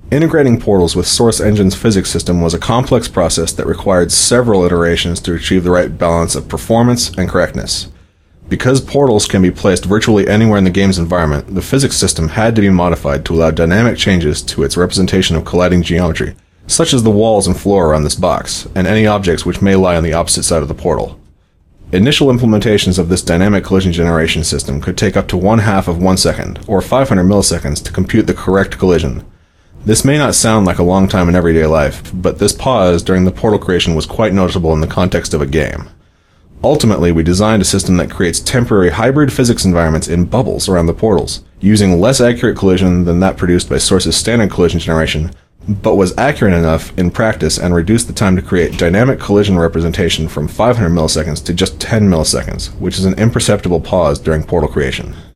Integrating portals with Source Engine's physics system was a complex process that required several iterations to achieve the right balance of performance and correctness. Because portals can be placed virtually anywhere in the game's environment, the physics system had to be modified to allow dynamic changes to its representation of colliding geometry, such as the walls and floor around this box, and any objects which may lie on the opposite side of the portal. Initial implementations of this dynamic collision generation system could take up to 1/2 of 1 second, or 500 milliseconds, to compute the correct collision. This may not sound like a long time in everyday life, but this pause during the portal creation was quite noticeable in the context of a game. Ultimately, we designed a system that creates temporary hybrid physics environments in bubbles around the portals, using less accurate collision than that produced by Source's standard collision generation, but was accurate enough in practice and reduced the time to create dynamic collision representation from 500 milliseconds to just 10 milliseconds, which is an imperceptible pause during portal creation.